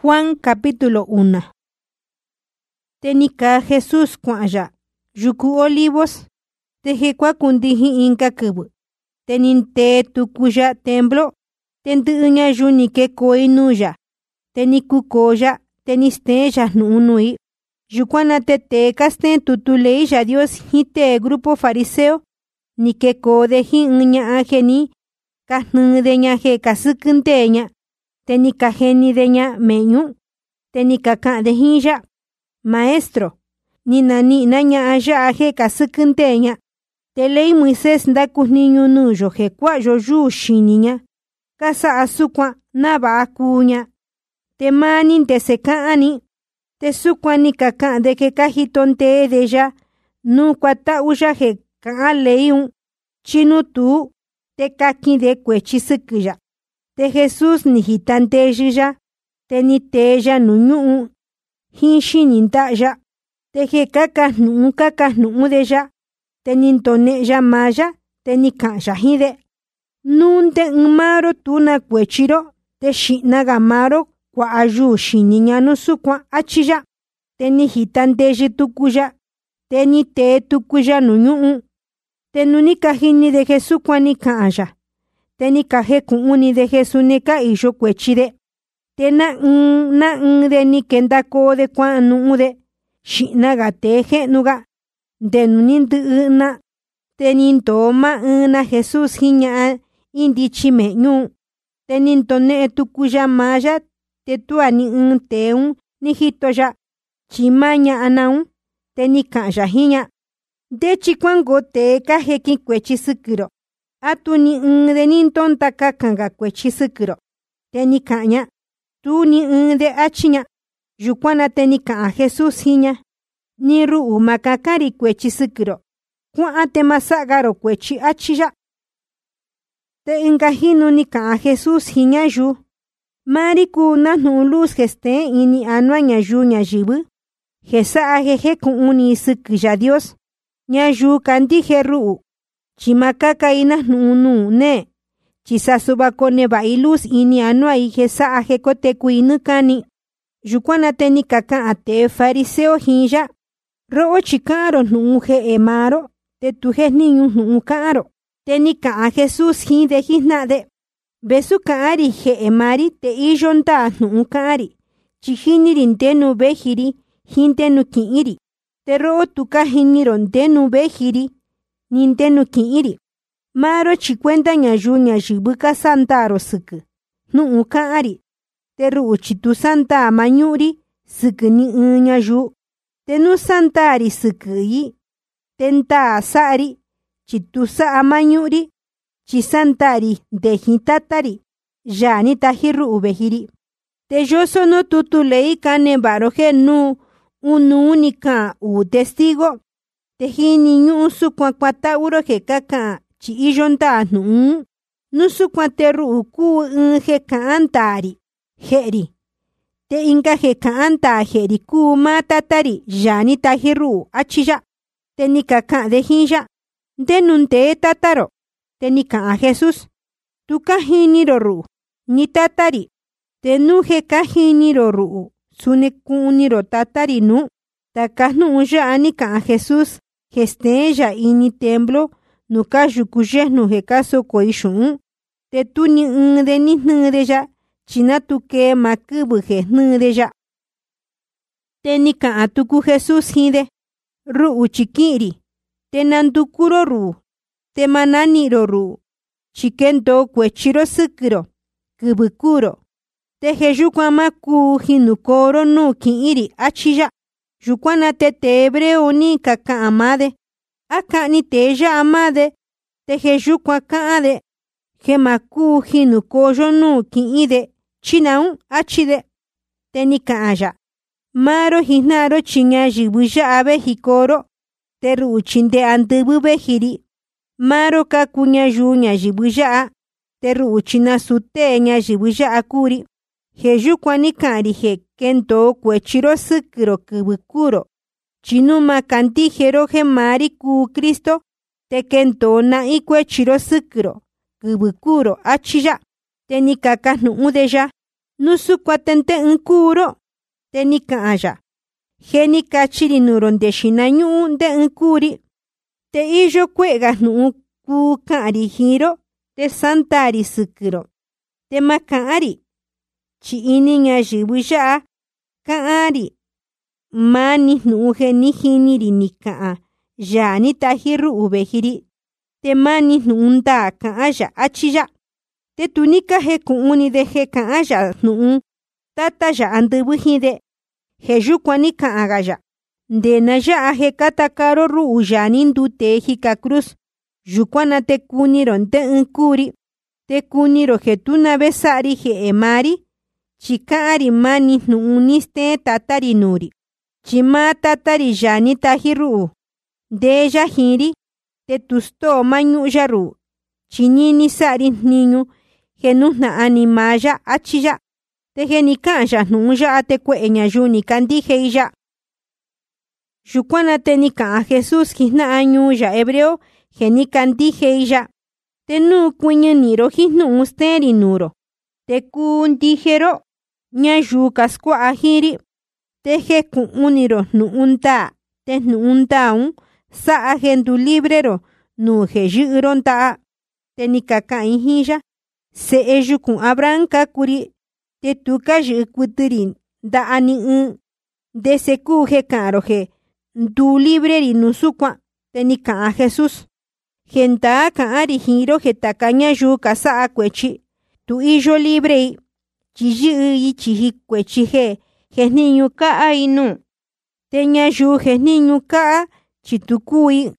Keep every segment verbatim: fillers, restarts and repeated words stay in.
Juan capítulo uno. Tenika Jesús kuanya yuku olivos tejekwa kundihi inka kubu. Teninte tukuya templo tentunya yunike koinuya. Tenikukoya tenisteya nunui. Yukwana tete kasten tutuleya Dios hite grupo fariseo nike kode hi unya ajeni kahnudeña he kasukunteña. Tenika geni deña meñu. Tenika ka dehiya. Maestro, nina ni naña aya aje kasukunteña. Telei Moisés ndakus niño nuyo he kwa yo yu shiniña. Kasa asukwa naba akuña. Te manin te sekaani. Te sukwa ni kaka de que kajitonte de ya. Nu kwata uya he ka leiun. Chinu tu te kaki de kwechisukuya. Te Jesús ni hitante ya. Te ni te ya nuñu. Hinshi nintaya. Te he kakas nu kakas nu de ya. Te nintone ya maya. Te ni kaya hide. Nun te umaro tuna kwechiro. Te shinaga maro kwa ayu shiniña no sukwa achiya. Te ni hitante ya tukuya. Te ni te tukuya nuñu. Te nunika hini de Jesús kwa ni kaya. Teni kaje kuuni de Jesunika iyo kwechide. Tena un na un de ni kenda ko de kwa nu de. Shinaga teje nuga. De nunintu na. Teninto ma una Jesús hiña indichi meñu. Tenintone tukuya maya. Tetuani un teun ni hitoya. Chimaña anaun. Teni kaya hiña. De chikwango te kaje ki kwechisukuro. Atu ni un de ninton takakanga kwechisukuro. Teni kanya. Tu ni un de achiña. Yukwana teni ka Jesús hiña. Ni ru makakari kwechisukuro. Kwa ate masagaro kwechi achiya. Te ingahinu ni ka Jesús hiña yu. Mariku na nu luz geste ini anuaña yu ña jibu. Jesa ajeje kuuni sukuya Dios. Ña yu kandije ru. Chimakaka ina nunu ne. Chisasuba kone ba iluz ini anua ije sa ajeko te kuinukani. Yukwana teni kaka ate fariseo hinja. Roo chikaro nuje emaro. Te tuje niñu nu karo. Teni ka a Jesús hinde hisnade. Besu kaari je emari te iyonta nu kaari. Chihinirin tenu behiri hinte nu kiiri. Te roo tuka hiniron tenu behiri. Nintenu kiiri. Maro chikwenda ñayu ñayibuka santaro suku. Nu ukaari. Teru uchitu santa amanyuri. Suku ni ñayu. Tenu santari suku yi. Tenta asari. Chitusa amanyuri. Chisantari dehitatari. Yani tahiru ubehiri. Te yo sono tutulei kane baroje nu. Unu unica u testigo. Teji niñu sukwa kwata uro he kaka chi iyonta nu. Nusukwa teru uku he kaantari. Heri. Te inga he kaanta heri ku matatari. Yani tahiru achiya. Te ni kaka de hinja. Denunte tataro. Te ni ka Jesús. Tu kahini ru. Ni tatari. Te nu he kahini ru. Sune kuniro tatari nu. Takasnu uya ani ka Jesús. Gesteya ini templo. Nuka yukuye nu he kaso koishun. Te tu ni un de ni nudeya. China tu ke makubu he nudeya. Te ni ka atuku Jesús hinde. Ru uchikiri. Te nandukuro ru. Te mananiro ru. Chikento kwechiro sukuro. Kubukuro. Te heyukwa maku hinukoro nu kiiri achiya. Yukwana te tebre oni kaka amade. Aka ni teja amade. Te heyukwa kaade. Hemaku hinukoyo nu kiide. Chinaun achide. Te ni kaaya. Maro hinaro chinya jibuya abe hikoro. Te ruchinde andubu behiri. Maro kakunya yunya jibuya. Te ruchina sute nya jibuya akuri. Heyukwa ni kari he kento kwechiro sukuro kubukuro. Chinuma kantijero he mari ku Cristo. Te kento na i kwechiro sukuro. Kubukuro achiya. Te ni kakas nu udeya. nusu kuatente unkuro, te ni ka'aya. Jeni kachiri nuron de shinañu de unkuri, te iyo kuega nu ku ka'ari hiro, te santari sukuro, te maka'ari. Chi ini ñayiwi ya'a ka'ari, mani nu jeni hiniri ni ka'a, ya ni tahiru ubehiri, te mani nu nda ka'aya achiya. Te tunika he ku'uni de he ka'aya nu tata ya andubu hide, he yukwani ka'agaya. Ndena ya he katakaro ru uyani ndute hika cruz, yukwana te kuniron te unkuri, te kuniro he tunabesari he emari, chikari mani nu uniste tatari nuri. Chima tatari yani tahiru, de ya hiri, te tusto mañu yaru, chinini sari niñu, genuna animaya achiya, te genikanya nuya ate kueña yuni kandije ya. Yukwana te nika Jesús hina añu ya hebreo, genikandije ya. Te nu kuña niro hinu usteri nuro, te kun dijero, ña yukas kwa ahiri, te he kun uniro nu unta, te nu unta un, sa agendu librero, nu he yuron ta, te nikaka inhija, se eju kun Abraham kakuri, te tuka yu kuturin, da ani un, de se ku he karo he, du libreri nusukwa, te nika Jesús. Genta kaari hiro he takaña yu kasa kwechi, tu ijo librei, chiyi i chihi kwechi he, he niñu kaa inu. Te ña yu he niñu kaa, chitukui,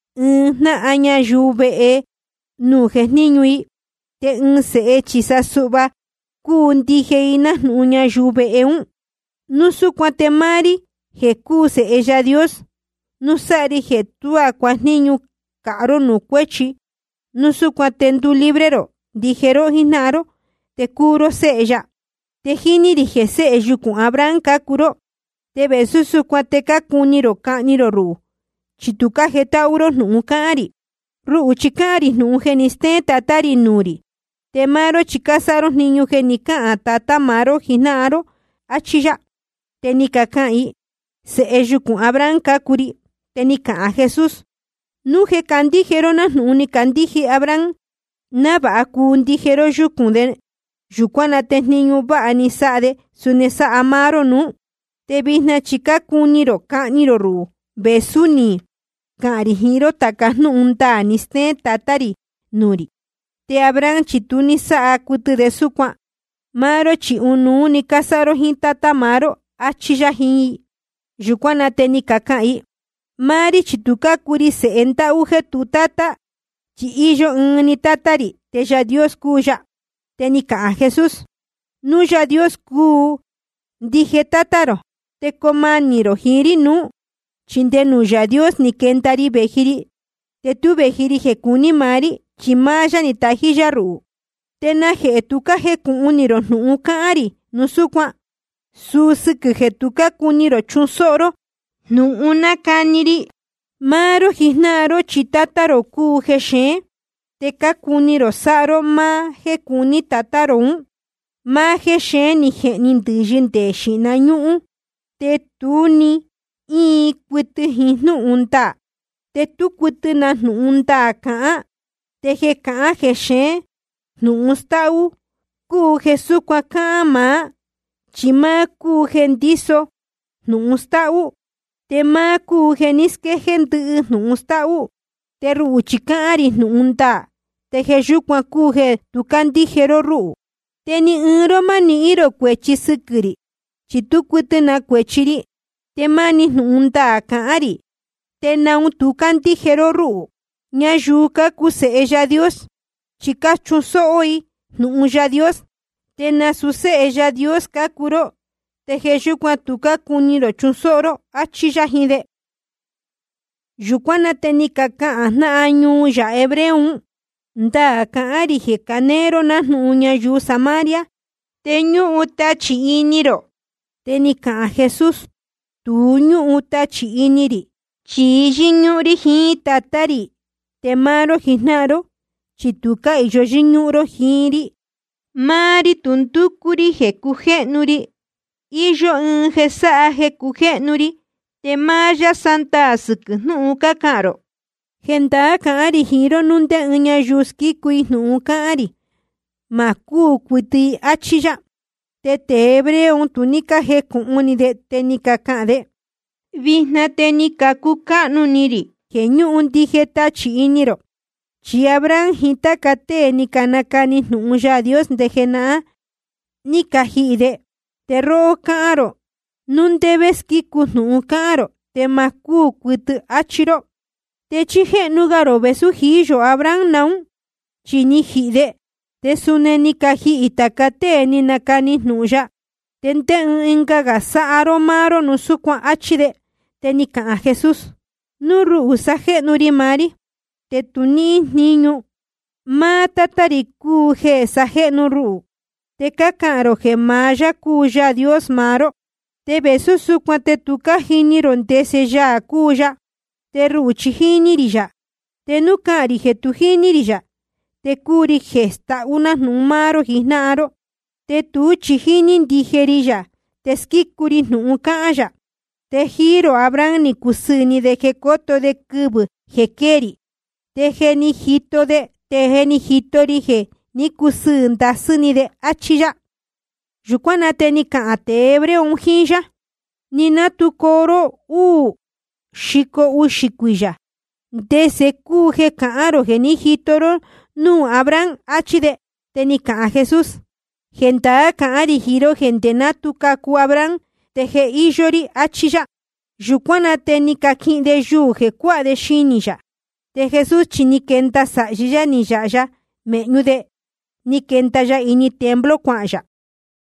un na aña yu vee, nu he niñu i, te un se chisa suba, ku ndije ina nu ña yu vee un. Nusu kwate mari, he ku se ella Dios, nusari he tua kwa niñu karo nu kwechi, nusu kwatendu librero, dijero hinaro, te kuro se ella. Te hini dije se eju kun Abraham kakuro, te besusu kwate kakuniro kaniro ru. Chituka he tauro nu kari, ru uchikari nu geniste tatari nuri. Te maro chikasaro niñu genika tata maro hinaro, achiya. Te nikakai, se eju kun Abraham kakuri, te nika a Jesús. Nuje kandijero na nuni kandiji Abraham, naba akundijero yukunde, yukwana te niñu ba anisade, sunesa amaro nu, te bisna chika kuniro kaniro ru, besuni, karihiro takasnu unta aniste tatari, nuri. Te Abraham chituni sa akutu de sukwa, maro chi unu ni kasaro hin tata maro, achiya hin, yukwana te nikakai. Mari chituka kuri se enta uje tu tata, chi iyo ni tatari, te ya Dios kuya, te nika a Jesús. Nu ya Dios ku, dije tataro, te komaniro hiri nu, chinde nu ya Dios ni kentari behiri, te tu behiri he kuni mari, chimaya ni tahija ru, te na he tuka he kuniro nu ukari, nu sukwa, susuku he tuka kuniro chunsoro, nu una kaniri, maro hisnaro chitataro ku heshe, te kakuniro saro ma he kuni tataro un, ma heshe ni he nindijin de shinañu, te tuni i kutu hisnu unta, te tu kutu na nu unta kaa, te he kaa heshe, nu ustau, ku hesu kwa kama, chima ku hendiso, nu ustau, te ma ku geniske hendu nu ustau, te ru chikari nu unta, te he yukwa ku he tu kandijero ru, te ni uro mani iro kwechi sukuri, chitu kutu na kwechiri, te mani nu unta kaari, te na un tu kandijero ru, ña yuka ku se ella Dios, chika chunso oi, nu uya Dios, te na su se ella Dios kakuro, te he yukwa tuka kuniro chunsoro achiya hinde. Yukwana te nikaka na añu ya hebreun, nda kaari he kanero na nuña yu Samaria, te nyu uta chi iniro, te nika Jesús, tu nyu uta chi iniri, chi jinyuri hi tatari, te maro hinaro, chituka iyo jinyuro hiri, Mari tuntukuri jekuje'nuri, iyo ɨɨn jesa'a jekuje'nuri, te maya santa sɨkɨ jnu'un kaka'anro. Jendaa ka'anri jiinro nuu nte ɨɨn ñayuu skikui jnu'un ka'anri, ma kuu kuɨtɨ achi ya. Te tee hebreo tu ni ka jeku'uni de te ni ka ka'an de: Vijna te ni ka kuka'nu-niri jeñu'u ndije tatyi iniro. Chi Abraham jin taka tee ni ka nakani jnu'un Yáa Dios nde jena'a, ni ka ji'i de. Te ro'o ka'anro, nuu ndeve skiku jnu'un ka'anro, te ma kuu kuɨtɨ achiro. Te chije'nugaro vesu jiyo Abraham naun, chi ni ji'i de. Te suni ni ka ji'i taka tee ni nakani jnu'un ya. Te nte ɨɨn inkaga sa'aro maaro nu sukuan achi de. Te ni ka'an Jesús: Nu ru'u saje'nuri maari, te tu ni'i jniñu. Maa tatari kuu je saje'nu ru'u. Te ka ka'anro je maa ya kuu Yáa Dios maaro. Te vesu sukuan te tu ka jiniro ndese yaa kuu ya. Te ru'u chi jiniri ya. Te nu ka'anri je tu jiniri ya, te kuuri je sta'una jnu'un maaro jijna'aro. Te tu chi jini ndijeri ya, te skikuri jnu'un ka'an ya. Te jiiro Abraham ni kusɨɨni de je koto de kɨvɨ je keeri. Te je ni jito de, te je ni jitori je ni kusɨɨ ndasɨni de achi ya. Yukuan na te ni ka'an tee hebreo un jin ya: Ni natu kooro uu xiko uxi kuiya, ndese kuu je ka'anro je ni jitoro nuu Abraham achi de. Te ni ka'an Jesús: Jendaa ka'anri jiiro je nde natu kaku Abraham, te je iyori achi ya. Yukuan na te ni ka ki'in de yuu je kua'a de xini ya. Te Jesús chi ni kenta sa'yi ya ni ya'a ya me'ñu de, ni kenta ya ini templo kua'an ya.